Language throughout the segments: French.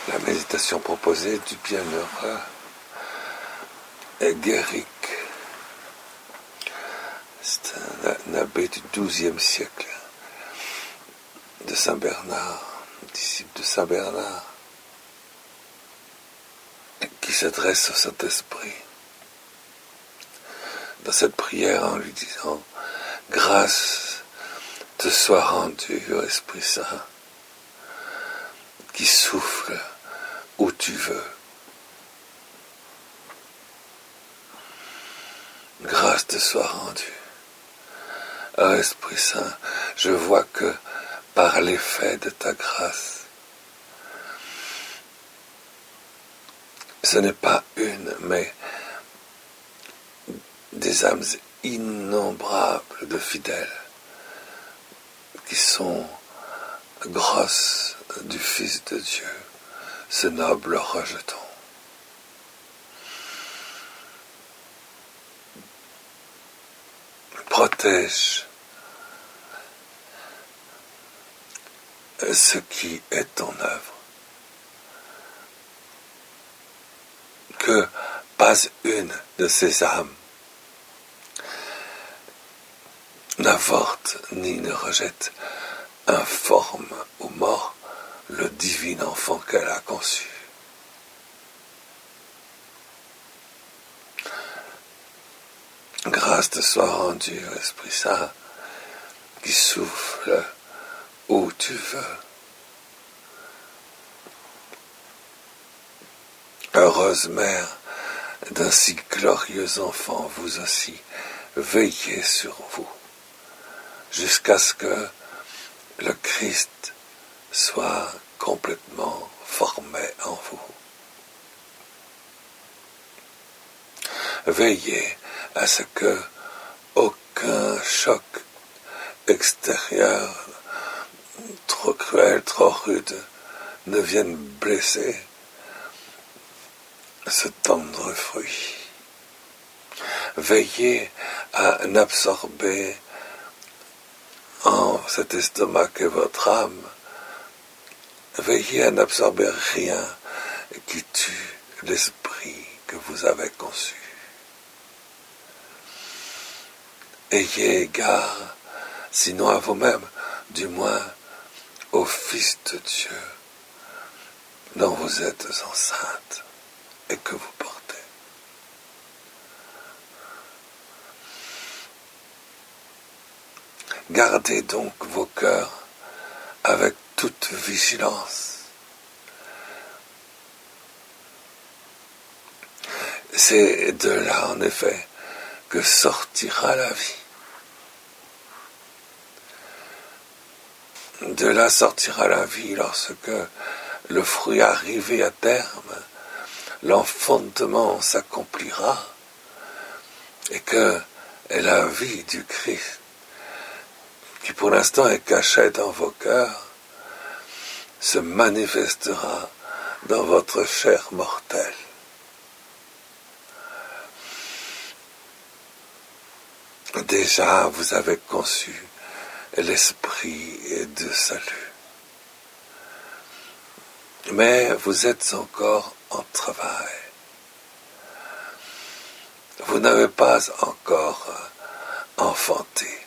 La méditation proposée du bienheureux Guéric. C'est un abbé du XIIe siècle de Saint Bernard, disciple de Saint Bernard, qui s'adresse au Saint-Esprit dans cette prière en lui disant « Grâce te soit rendue au Esprit Saint, qui souffle où tu veux. Grâce te soit rendue. Ô Esprit Saint, je vois que par l'effet de ta grâce, ce n'est pas une, mais des âmes innombrables de fidèles qui sont grosses du Fils de Dieu, ce noble rejeton. Protège ce qui est ton œuvre. Que pas une de ces âmes n'avorte ni ne rejette informe ou mort le divin enfant qu'elle a conçu. Grâce te soit rendue, Esprit Saint, qui souffle où tu veux. Heureuse mère d'un si glorieux enfant, vous aussi, veillez sur vous, jusqu'à ce que le Christ soit complètement formé en vous. Veillez à ce que aucun choc extérieur trop cruel, trop rude ne vienne blesser ce tendre fruit. Veillez à n'absorber en cet estomac que votre âme, veillez à n'absorber rien qui tue l'esprit que vous avez conçu. Ayez égard, sinon à vous-même, du moins au Fils de Dieu, dont vous êtes enceinte et que vous portez. Gardez donc vos cœurs avec toute vigilance. C'est de là, en effet, que sortira la vie. De là sortira la vie lorsque le fruit arrivé à terme, l'enfantement s'accomplira et que la vie du Christ, qui pour l'instant est cachée dans vos cœurs, se manifestera dans votre chair mortelle. Déjà, vous avez conçu l'esprit de salut. Mais vous êtes encore en travail. Vous n'avez pas encore enfanté.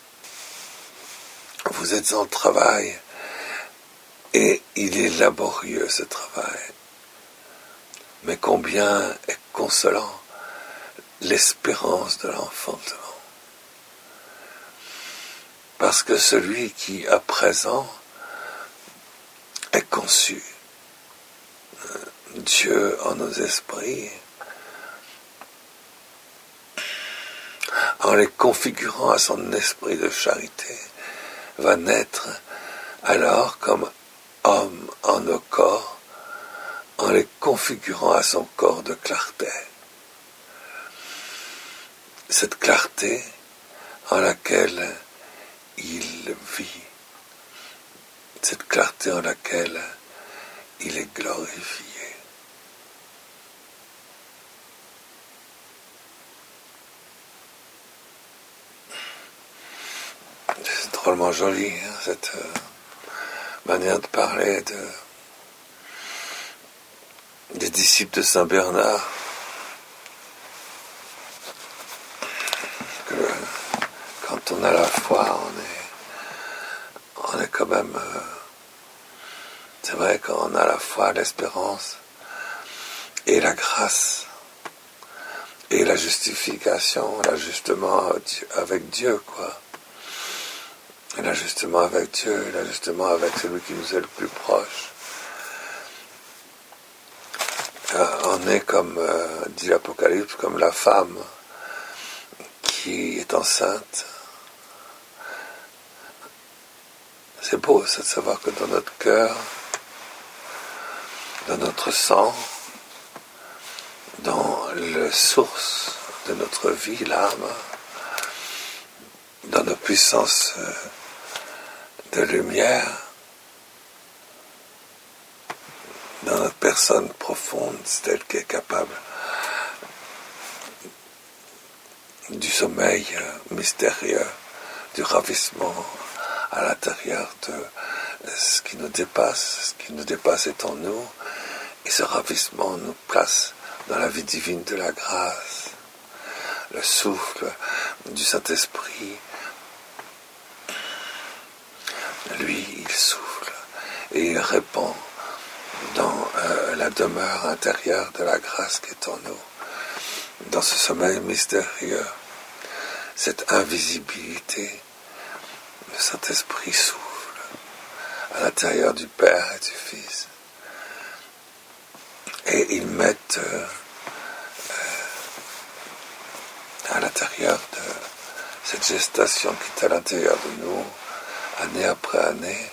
Vous êtes en travail et il est laborieux ce travail. Mais combien est consolant l'espérance de l'enfantement. Parce que celui qui, à présent, est conçu, Dieu en nos esprits, en les configurant à son esprit de charité, va naître alors comme homme en nos corps, en les configurant à son corps de clarté. Cette clarté en laquelle il vit, cette clarté en laquelle il est glorifié. C'est drôlement joli, hein, cette manière de parler disciples de Saint Bernard, que quand on a la foi, on est quand même... c'est vrai qu'on a la foi, l'espérance et la grâce et la justification, l'ajustement avec Dieu, quoi. Et l'ajustement avec Dieu, l'ajustement avec celui qui nous est le plus proche. On est comme, dit l'Apocalypse, comme la femme qui est enceinte. C'est beau, ça, de savoir que dans notre cœur, dans notre sang, dans la source de notre vie, l'âme, dans nos puissances de lumière, dans notre personne profonde, c'est elle qui est capable du sommeil mystérieux, du ravissement à l'intérieur de ce qui nous dépasse. Ce qui nous dépasse est en nous, et ce ravissement nous place dans la vie divine de la grâce, le souffle du Saint-Esprit. Lui, il souffle et il répand dans la demeure intérieure de la grâce qui est en nous, dans ce sommeil mystérieux, cette invisibilité. Le Saint-Esprit souffle à l'intérieur du Père et du Fils. Et ils mettent à l'intérieur de cette gestation qui est à l'intérieur de nous, année après année,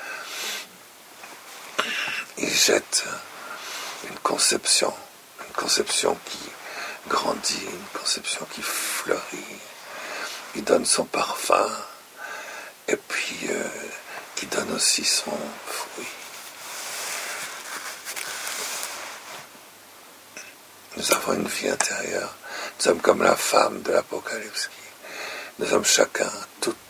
ils jettent une conception qui grandit, une conception qui fleurit, qui donne son parfum, et puis qui donne aussi son fruit. Nous avons une vie intérieure. Nous sommes comme la femme de l'Apocalypse. Nous sommes chacun, toute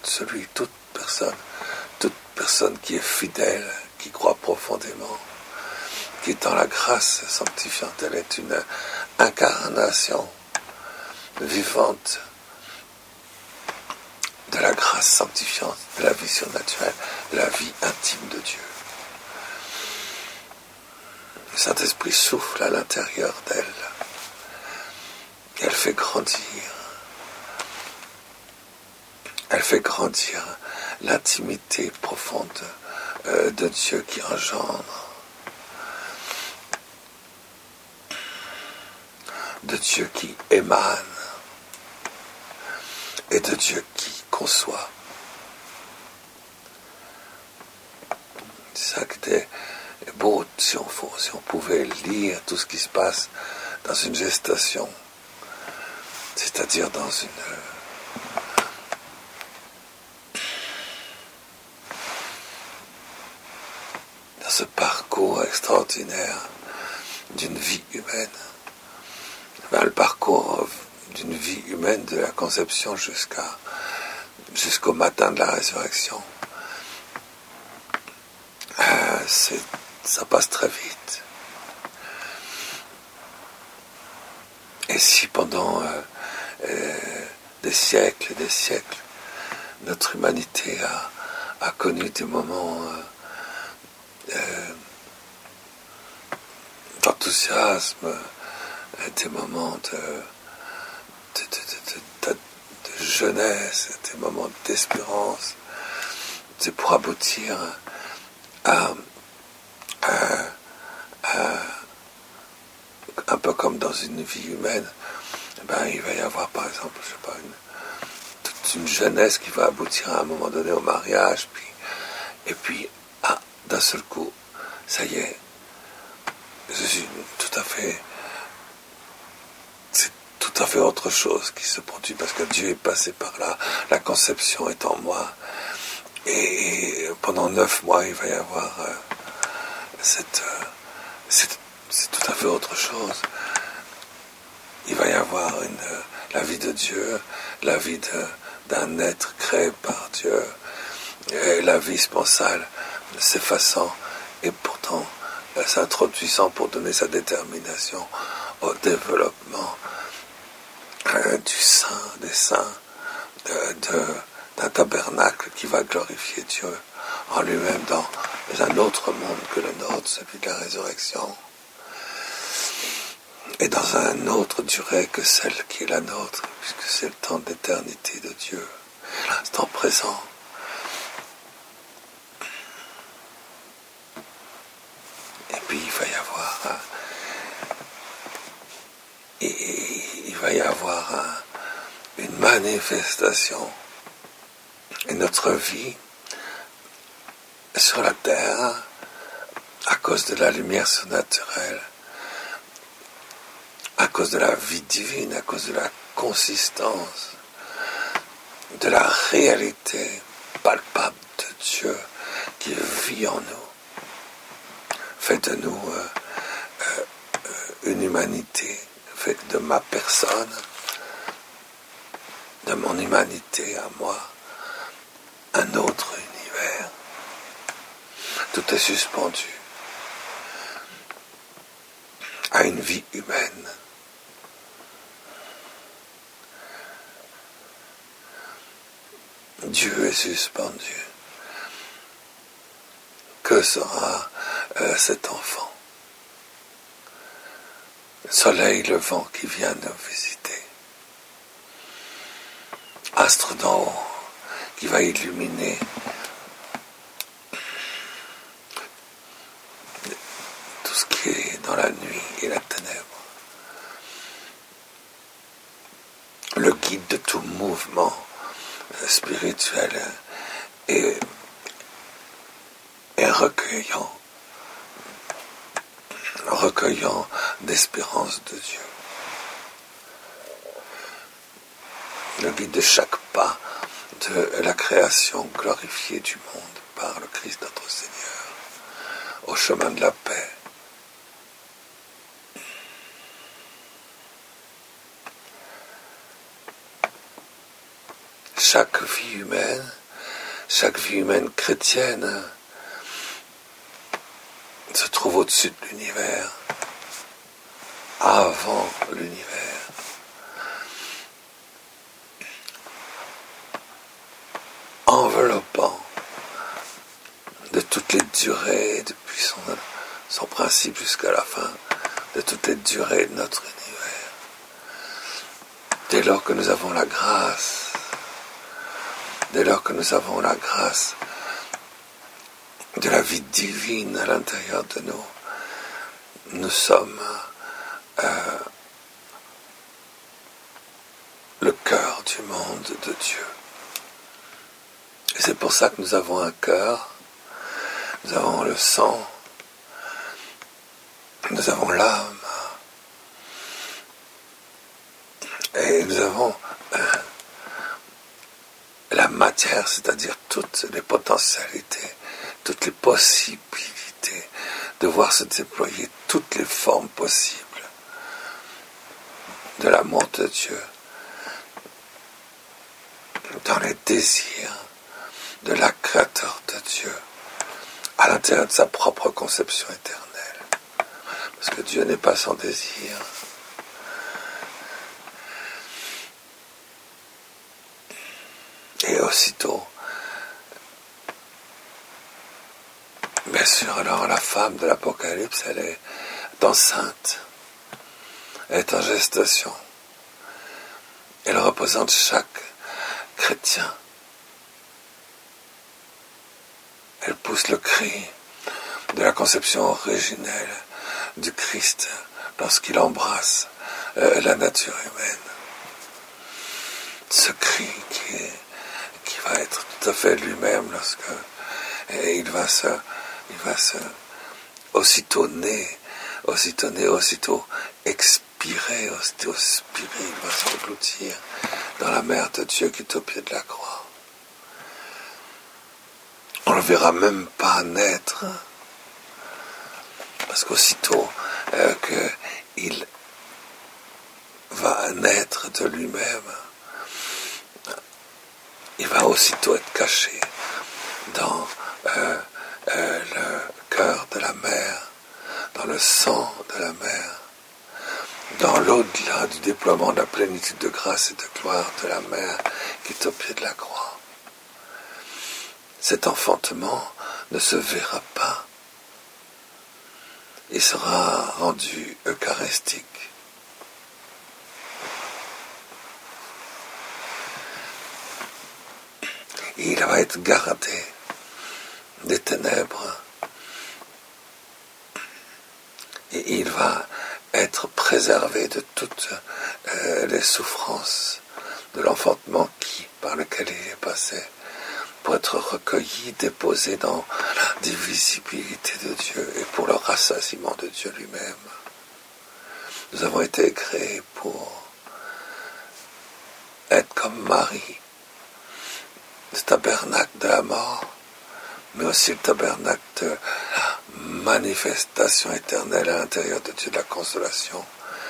personne qui est fidèle, qui croit profondément, qui est dans la grâce sanctifiante. Elle est une incarnation vivante de la grâce sanctifiante, de la vie surnaturelle, de la vie intime de Dieu. Le Saint-Esprit souffle à l'intérieur d'elle et elle fait grandir l'intimité profonde de Dieu qui engendre, de Dieu qui émane et de Dieu qui conçoit. C'est ça qui était beau, si on pouvait lire tout ce qui se passe dans une gestation, c'est-à-dire dans ce parcours extraordinaire d'une vie humaine. Le parcours d'une vie humaine de la conception jusqu'au matin de la résurrection. Ça passe très vite. Et si pendant des siècles et des siècles, notre humanité a connu des moments d'enthousiasme, des moments de jeunesse, des moments d'espérance, c'est pour aboutir à un peu comme dans une vie humaine, il va y avoir par exemple, toute une jeunesse qui va aboutir à un moment donné au mariage, et puis d'un seul coup, ça y est, c'est tout à fait autre chose qui se produit, parce que Dieu est passé par là, la conception est en moi, et pendant 9 mois, il va y avoir c'est tout à fait autre chose. Il va y avoir la vie de Dieu, la vie d'un être créé par Dieu, et la vie sponsale s'effaçant, et pourtant s'introduisant pour donner sa détermination au développement du saint, des saints, d'un tabernacle qui va glorifier Dieu en lui-même dans un autre monde que le nôtre, celui de la résurrection, et dans un autre durée que celle qui est la nôtre, puisque c'est le temps d'éternité de Dieu, l'instant présent. Et puis il va y avoir une manifestation. Et notre vie sur la terre, à cause de la lumière surnaturelle, à cause de la vie divine, à cause de la consistance, de la réalité palpable de Dieu qui vit en nous, fait de nous une humanité, fait de ma personne, de mon humanité à moi, un autre univers. Tout est suspendu à une vie humaine. Dieu est suspendu. Que sera cet enfant? Le soleil levant qui vient nous visiter. Astre d'en haut qui va illuminer tout ce qui est dans la nuit et la ténèbre. Le guide de tout mouvement spirituel et recueillant d'espérance de Dieu. Le guide de chaque pas de la création glorifiée du monde par le Christ notre Seigneur, au chemin de la paix. Chaque vie humaine chrétienne se trouve au-dessus de l'univers, avant l'univers. Enveloppant de toutes les durées, depuis son principe jusqu'à la fin, de toutes les durées de notre univers. Dès lors que nous avons la grâce, de la vie divine à l'intérieur de nous, nous sommes le cœur du monde de Dieu. Et c'est pour ça que nous avons un cœur, nous avons le sang, nous avons l'âme, et nous avons la matière, c'est-à-dire toutes les potentialités, toutes les possibilités de voir se déployer toutes les formes possibles de l'amour de Dieu dans les désirs de la Créateur de Dieu à l'intérieur de sa propre conception éternelle. Parce que Dieu n'est pas sans désir. Et aussitôt, bien sûr, alors la femme de l'Apocalypse, elle est enceinte, elle est en gestation. Elle représente chaque chrétien. Elle pousse le cri de la conception originelle du Christ lorsqu'il embrasse la nature humaine. Ce cri qui va être tout à fait lui-même lorsque il va se aussitôt expirer, aussitôt spirer, il va s'engloutir dans la mer de Dieu qui est au pied de la croix. On ne le verra même pas naître, parce qu'aussitôt qu'il va naître de lui-même, il va aussitôt être caché dans le cœur de la mer, le sang de la mère, dans l'au-delà du déploiement de la plénitude de grâce et de gloire de la mère qui est au pied de la croix. Cet enfantement ne se verra pas. Il sera rendu eucharistique. Il va être gardé des ténèbres et il va être préservé de toutes les souffrances de l'enfantement par lequel il est passé, pour être recueilli, déposé dans la divisibilité de Dieu et pour le rassasiement de Dieu lui-même. Nous avons été créés pour être comme Marie, le tabernacle de la mort, mais aussi le tabernacle de la manifestation éternelle à l'intérieur de Dieu, de la consolation,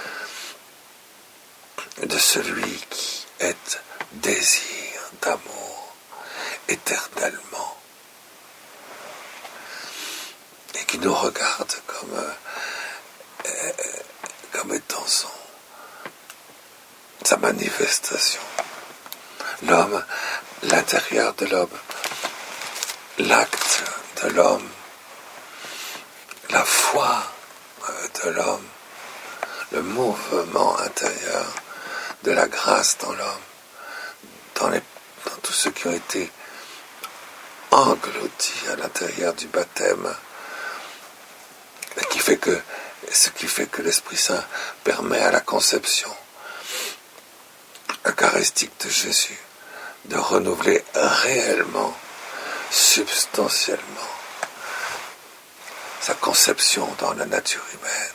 de celui qui est désir d'amour éternellement et qui nous regarde comme étant sa manifestation. L'homme, l'intérieur de l'homme, l'acte de l'homme, la foi de l'homme, le mouvement intérieur de la grâce dans l'homme, dans tous ceux qui ont été engloutis à l'intérieur du baptême, ce qui fait que l'Esprit Saint permet à la conception eucharistique de Jésus de renouveler réellement, substantiellement, sa conception dans la nature humaine,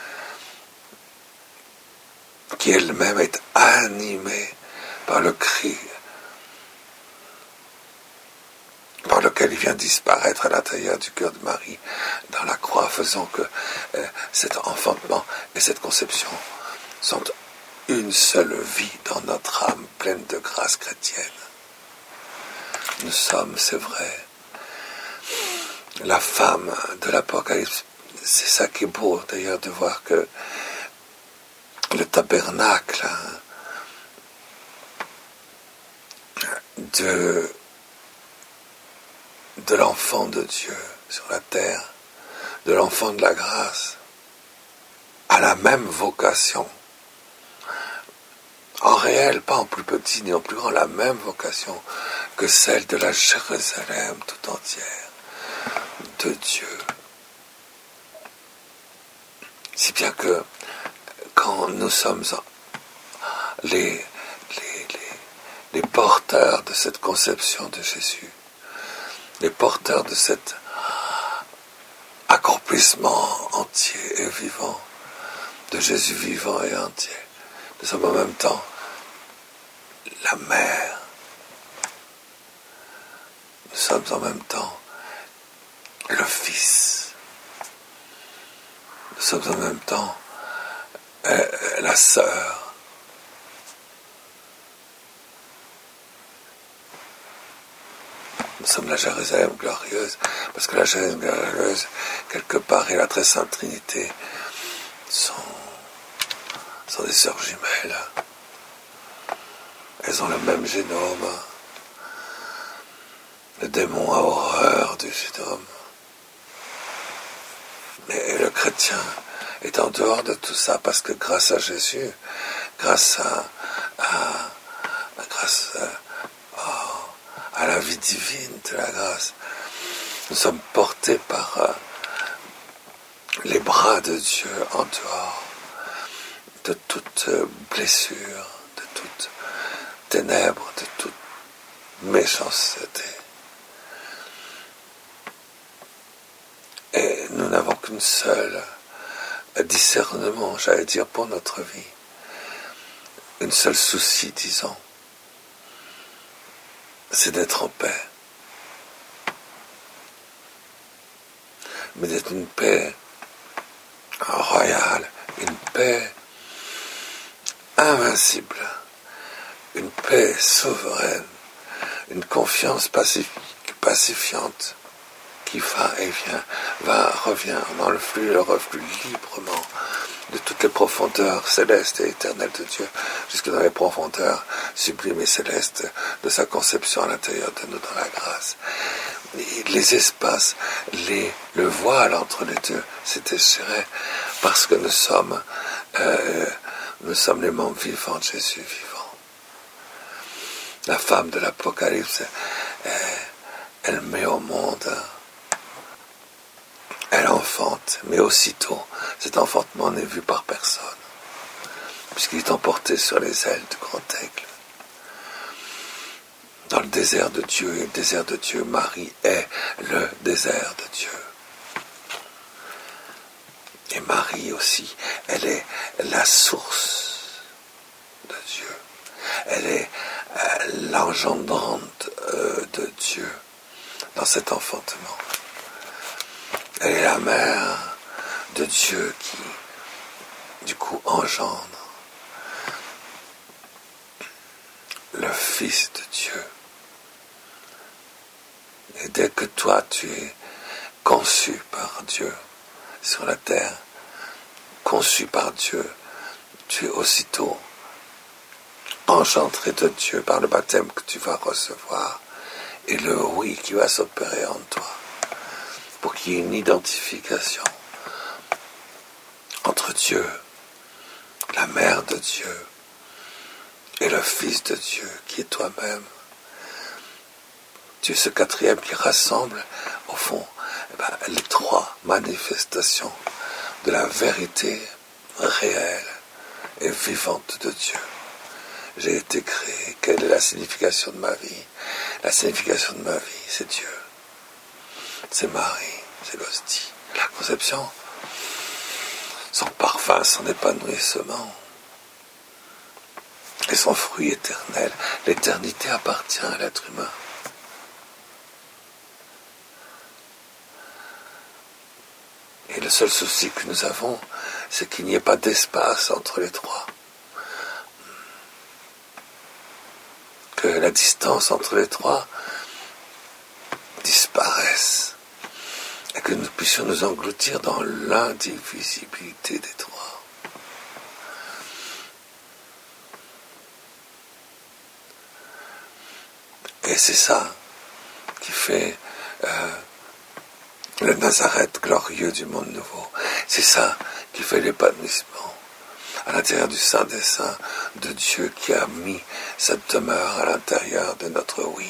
qui elle-même est animée par le cri par lequel il vient disparaître à l'intérieur du cœur de Marie dans la croix, faisant que cet enfantement et cette conception sont une seule vie dans notre âme pleine de grâce chrétienne. Nous sommes, c'est vrai, la femme de l'Apocalypse. C'est ça qui est beau d'ailleurs de voir que le tabernacle de l'enfant de Dieu sur la terre, de l'enfant de la grâce, a la même vocation. En réel, pas en plus petit ni en plus grand, la même vocation que celle de la Jérusalem tout entière, de Dieu. Si bien que quand nous sommes les porteurs de cette conception de Jésus, les porteurs de cet accomplissement entier et vivant, de Jésus vivant et entier, nous sommes en même temps la mère. Nous sommes en même temps le Fils. Nous sommes en même temps la sœur. Nous sommes la Jérusalem glorieuse, parce que la Jérusalem glorieuse, quelque part, et la très sainte Trinité sont des sœurs jumelles. Elles ont le même génome. Le démon a horreur du génome. Mais le chrétien est en dehors de tout ça, parce que grâce à Jésus, grâce à la vie divine de la grâce, nous sommes portés par les bras de Dieu en dehors de toute blessure, de toute ténèbre, de toute méchanceté. Et nous n'avons qu'une seule discernement, j'allais dire, pour notre vie. Une seule souci, disons, c'est d'être en paix. Mais d'être une paix royale, une paix invincible, une paix souveraine, une confiance pacifiante qui va et vient, revient dans le flux, le reflux librement de toutes les profondeurs célestes et éternelles de Dieu, jusque dans les profondeurs sublimes et célestes de sa conception à l'intérieur de nous dans la grâce. Les espaces, le voile entre les deux s'est déchiré parce que nous sommes les membres vivants de Jésus vivant. La femme de l'Apocalypse, elle met au monde, elle enfante, mais aussitôt, cet enfantement n'est vu par personne, puisqu'il est emporté sur les ailes du grand aigle. Dans le désert de Dieu, et le désert de Dieu, Marie est le désert de Dieu. Et Marie aussi, elle est la source de Dieu. Elle est l'engendrante de Dieu dans cet enfantement. Elle est la mère de Dieu qui, du coup, engendre le Fils de Dieu. Et dès que toi, tu es conçu par Dieu sur la terre, conçu par Dieu, tu es aussitôt engendré de Dieu par le baptême que tu vas recevoir et le oui qui va s'opérer en toi pour qu'il y ait une identification entre Dieu, la mère de Dieu, et le Fils de Dieu qui est toi-même. Tu es ce quatrième qui rassemble, au fond, les trois manifestations de la vérité réelle et vivante de Dieu. J'ai été créé. Quelle est la signification de ma vie? La signification de ma vie, c'est Dieu. C'est Marie, c'est l'hostie. La conception, son parfum, son épanouissement et son fruit éternel. L'éternité appartient à l'être humain. Et le seul souci que nous avons, c'est qu'il n'y ait pas d'espace entre les trois. Que la distance entre les trois disparaisse. Et que nous puissions nous engloutir dans l'indivisibilité des trois. Et c'est ça qui fait le Nazareth glorieux du monde nouveau. C'est ça qui fait l'épanouissement à l'intérieur du Saint des Saints de Dieu qui a mis cette demeure à l'intérieur de notre oui.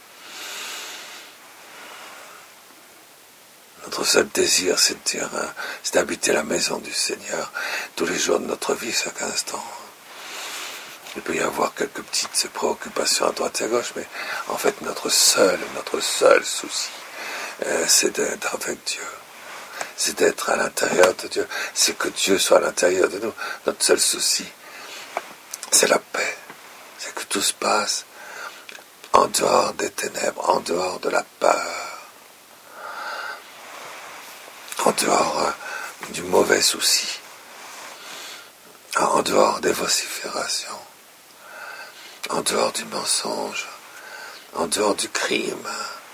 Notre seul désir, c'est de dire, c'est d'habiter la maison du Seigneur tous les jours de notre vie, chaque instant. Il peut y avoir quelques petites préoccupations à droite et à gauche, mais en fait, notre seul souci, c'est d'être avec Dieu. C'est d'être à l'intérieur de Dieu. C'est que Dieu soit à l'intérieur de nous. Notre seul souci, c'est la paix. C'est que tout se passe en dehors des ténèbres, en dehors de la peur, en dehors du mauvais souci, en dehors des vociférations, en dehors du mensonge, en dehors du crime,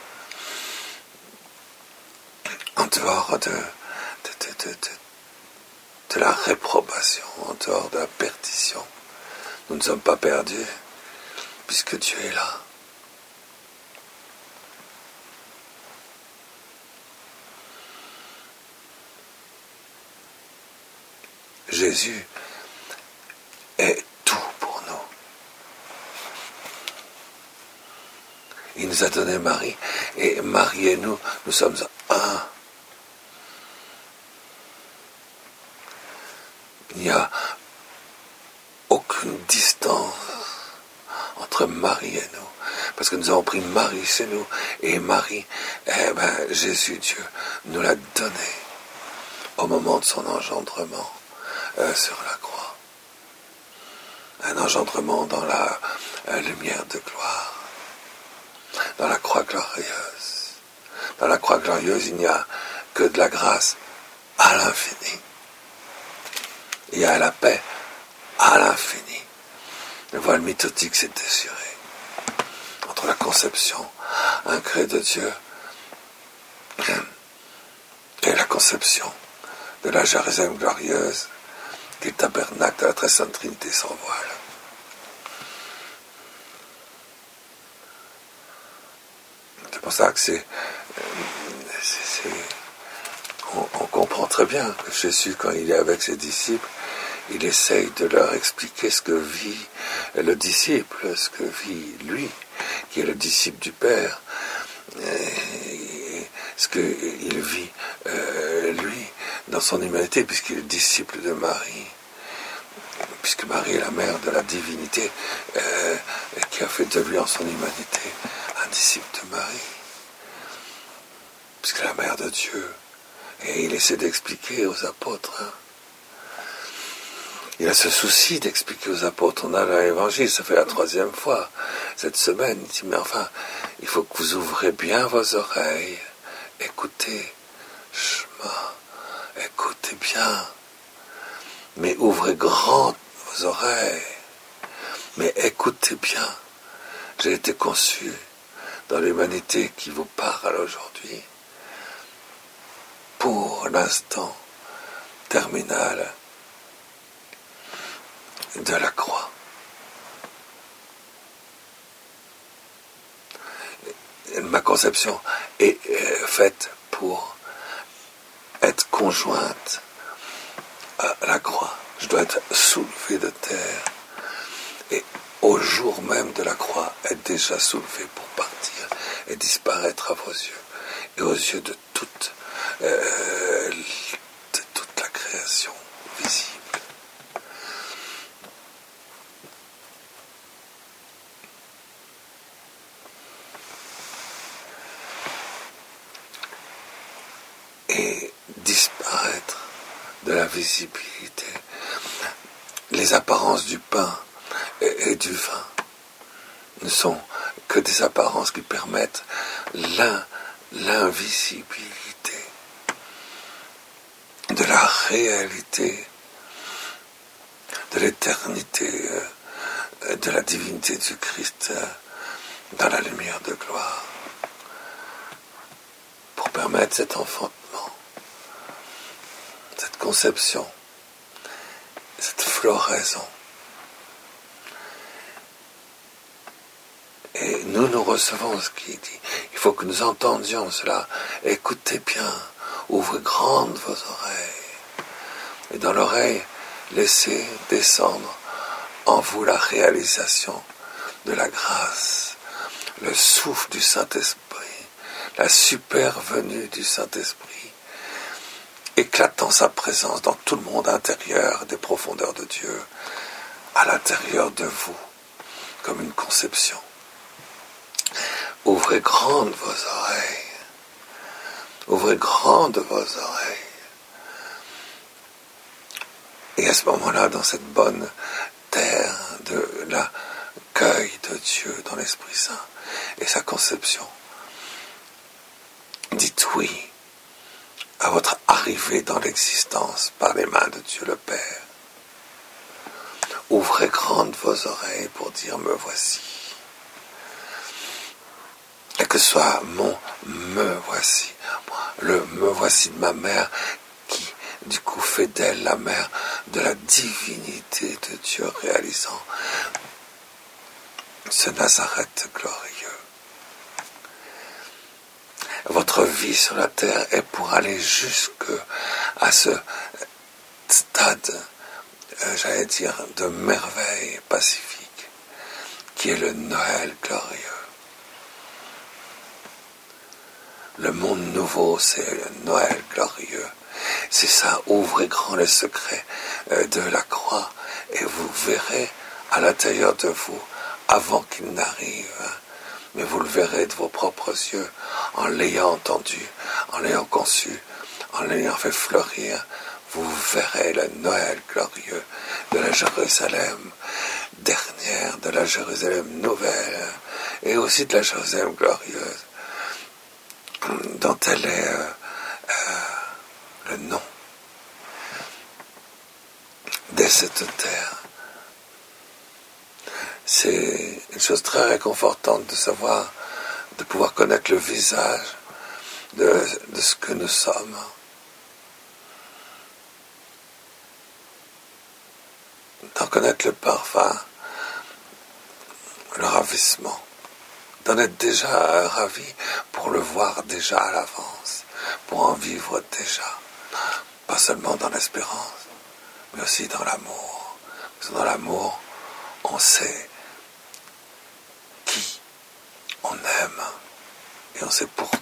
en dehors de la réprobation, en dehors de la perdition. Nous ne sommes pas perdus, puisque Dieu est là. Jésus est tout pour nous. Il nous a donné Marie, et Marie et nous sommes un. Il n'y a aucune distance entre Marie et nous, parce que nous avons pris Marie chez nous, et Marie, Jésus, Dieu, nous l'a donné au moment de son engendrement sur la croix. Un engendrement dans la lumière de gloire, dans la croix glorieuse. Dans la croix glorieuse, il n'y a que de la grâce à l'infini. Il y a la paix à l'infini. Le voile mitotique s'est déchiré entre la conception incrée de Dieu conception de la Jérusalem glorieuse, qui est le tabernacle de la très sainte Trinité sans voile. C'est pour ça que on comprend très bien que Jésus, quand il est avec ses disciples, il essaye de leur expliquer ce que vit le disciple, ce que vit lui, qui est le disciple du Père, et ce qu'il vit lui dans son humanité, puisqu'il est disciple de Marie, puisque Marie est la mère de la divinité, qui a fait de lui en son humanité un disciple de Marie, puisque la mère de Dieu. Et il essaie d'expliquer aux apôtres. Il a ce souci d'expliquer aux apôtres. On a l'évangile, ça fait la 3e fois cette semaine. Il dit, mais enfin, il faut que vous ouvrez bien vos oreilles. Écoutez, écoutez bien. Mais ouvrez grand vos oreilles. Mais écoutez bien. J'ai été conçu dans l'humanité qui vous parle aujourd'hui pour l'instant terminal de la croix. Ma conception est faite pour être conjointe à la croix. Je dois être soulevé de terre et au jour même de la croix être déjà soulevé pour partir et disparaître à vos yeux et aux yeux de toute la création visible. Et disparaître de la visibilité. Les apparences du pain et du vin ne sont que des apparences qui permettent l'invisibilité de la réalité, de l'éternité, de la divinité du Christ dans la lumière de gloire, pour permettre cet enfantement, cette conception, cette floraison. Et nous recevons ce qu'il dit. Il faut que nous entendions cela. Écoutez bien, ouvrez grandes vos oreilles. Et dans l'oreille, laissez descendre en vous la réalisation de la grâce, le souffle du Saint-Esprit, la supervenue du Saint-Esprit, éclatant sa présence dans tout le monde intérieur des profondeurs de Dieu, à l'intérieur de vous, comme une conception. Ouvrez grandes vos oreilles. Ouvrez grandes vos oreilles. Et à ce moment-là, dans cette bonne terre de l'accueil de Dieu dans l'Esprit Saint et sa conception, dites oui à votre arrivée dans l'existence par les mains de Dieu le Père. Ouvrez grandes vos oreilles pour dire « me voici ». Et que ce soit mon me voici, le me voici de ma mère, qui du coup fait d'elle la mère de la divinité de Dieu réalisant ce Nazareth glorieux. Votre vie sur la terre est pour aller jusqu'à ce stade, j'allais dire, de merveille pacifique, qui est le Noël glorieux. Le monde nouveau, c'est le Noël glorieux. C'est ça, ouvrez grand les secrets de la croix et vous verrez à l'intérieur de vous, avant qu'il n'arrive, mais vous le verrez de vos propres yeux, en l'ayant entendu, en l'ayant conçu, en l'ayant fait fleurir, vous verrez le Noël glorieux de la Jérusalem dernière, de la Jérusalem nouvelle, et aussi de la Jérusalem glorieuse, dont elle est le nom de cette terre. C'est une chose très réconfortante de savoir, de pouvoir connaître le visage de ce que nous sommes, connaître le parfum, le ravissement, d'en être déjà ravi pour le voir déjà à l'avance, pour en vivre déjà, pas seulement dans l'espérance, mais aussi dans l'amour. Parce que dans l'amour, on sait qui on aime et on sait pourquoi.